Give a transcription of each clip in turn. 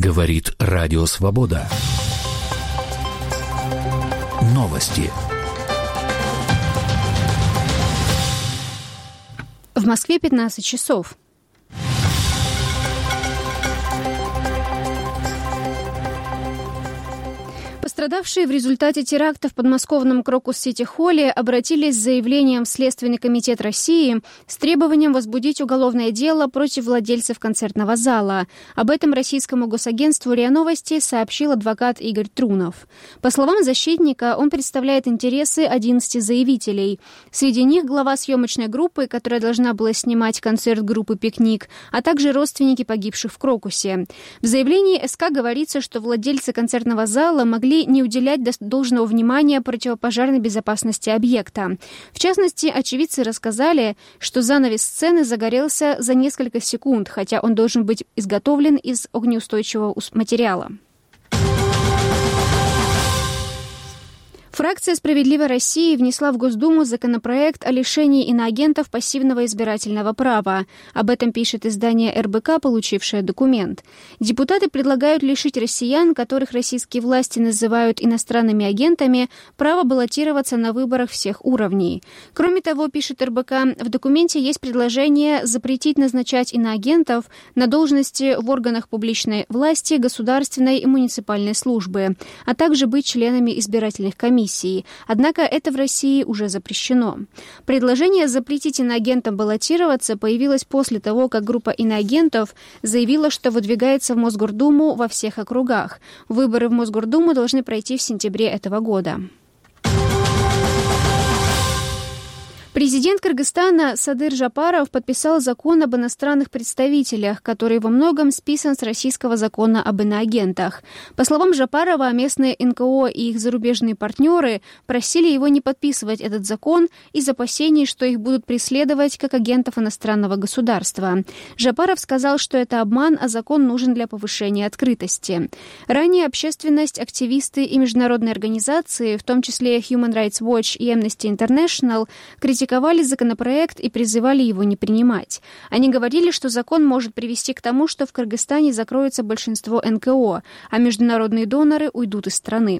Говорит Радио Свобода. Новости. В Москве 15 часов. Пострадавшие в результате теракта в подмосковном Крокус-Сити-Холле обратились с заявлением в Следственный комитет России с требованием возбудить уголовное дело против владельцев концертного зала. Об этом российскому госагентству РИА Новости сообщил адвокат Игорь Трунов. По словам защитника, он представляет интересы 11 заявителей. Среди них глава съемочной группы, которая должна была снимать концерт группы «Пикник», а также родственники погибших в Крокусе. В заявлении СК говорится, что владельцы концертного зала могли не уделять должного внимания противопожарной безопасности объекта. В частности, очевидцы рассказали, что занавес сцены загорелся за несколько секунд, хотя он должен быть изготовлен из огнеустойчивого материала. Фракция «Справедливой России» внесла в Госдуму законопроект о лишении иноагентов пассивного избирательного права. Об этом пишет издание РБК, получившее документ. Депутаты предлагают лишить россиян, которых российские власти называют иностранными агентами, права баллотироваться на выборах всех уровней. Кроме того, пишет РБК, в документе есть предложение запретить назначать иноагентов на должности в органах публичной власти, государственной и муниципальной службы, а также быть членами избирательных комиссий. Однако это в России уже запрещено. Предложение запретить иноагентам баллотироваться появилось после того, как группа иноагентов заявила, что выдвигается в Мосгордуму во всех округах. Выборы в Мосгордуму должны пройти в сентябре этого года. Президент Кыргызстана Садыр Жапаров подписал закон об иностранных представителях, который во многом списан с российского закона об иноагентах. По словам Жапарова, местные НКО и их зарубежные партнеры просили его не подписывать этот закон из опасений, что их будут преследовать как агентов иностранного государства. Жапаров сказал, что это обман, а закон нужен для повышения открытости. Ранее общественность, активисты и международные организации, в том числе Human Rights Watch и Amnesty International, критиковали законопроект и призывали его не принимать. Они говорили, что закон может привести к тому, что в Кыргызстане закроется большинство НКО, а международные доноры уйдут из страны.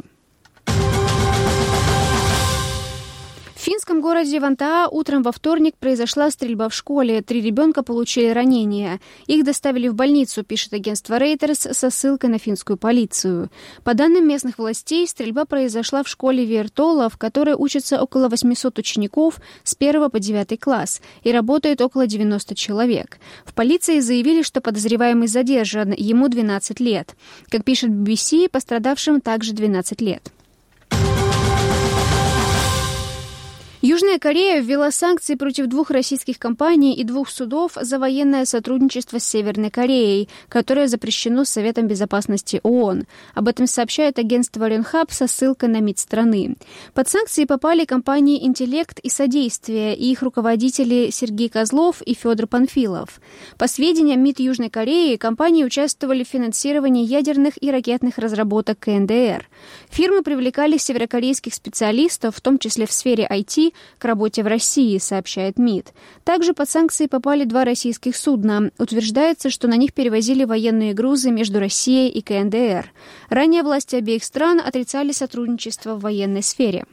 В финском городе Вантаа утром во вторник произошла стрельба в школе. 3 ребенка получили ранения. Их доставили в больницу, пишет агентство Reuters со ссылкой на финскую полицию. По данным местных властей, стрельба произошла в школе Виертола, в которой учатся около 800 учеников с 1 по 9 класс и работает около 90 человек. В полиции заявили, что подозреваемый задержан, ему 12 лет. Как пишет BBC, пострадавшим также 12 лет. Южная Корея ввела санкции против 2 российских компаний и 2 судов за военное сотрудничество с Северной Кореей, которое запрещено Советом безопасности ООН. Об этом сообщает агентство Ренхаб со ссылкой на МИД страны. Под санкции попали компании «Интеллект» и «Содействие» и их руководители Сергей Козлов и Федор Панфилов. По сведениям МИД Южной Кореи, компании участвовали в финансировании ядерных и ракетных разработок КНДР. Фирмы привлекали северокорейских специалистов, в том числе в сфере IT, к работе в России, сообщает МИД. Также под санкции попали 2 российских судна. Утверждается, что на них перевозили военные грузы между Россией и КНДР. Ранее власти обеих стран отрицали сотрудничество в военной сфере.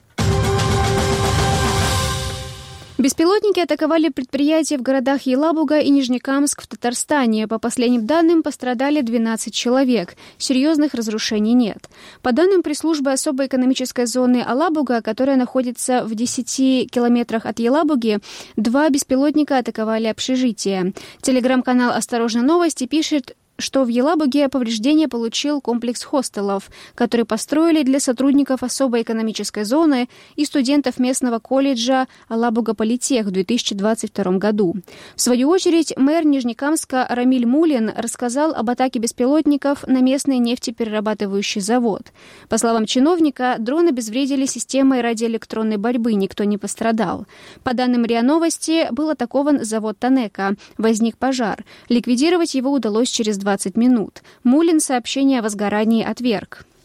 Беспилотники атаковали предприятия в городах Елабуга и Нижнекамск в Татарстане. По последним данным, пострадали 12 человек. Серьезных разрушений нет. По данным пресс-службы особой экономической зоны Алабуга, которая находится в 10 километрах от Елабуги, 2 беспилотника атаковали общежитие. Телеграм-канал «Осторожно, новости» пишет, что в Елабуге повреждения получил комплекс хостелов, который построили для сотрудников особой экономической зоны и студентов местного колледжа Алабуга-Политех в 2022 году. В свою очередь, мэр Нижнекамска Рамиль Мулин рассказал об атаке беспилотников на местный нефтеперерабатывающий завод. По словам чиновника, дроны обезвредили системой радиоэлектронной борьбы, никто не пострадал. По данным РИА Новости, был атакован завод Танека. Возник пожар. Ликвидировать его удалось через 20 минут. Мулин сообщение о возгорании отверг.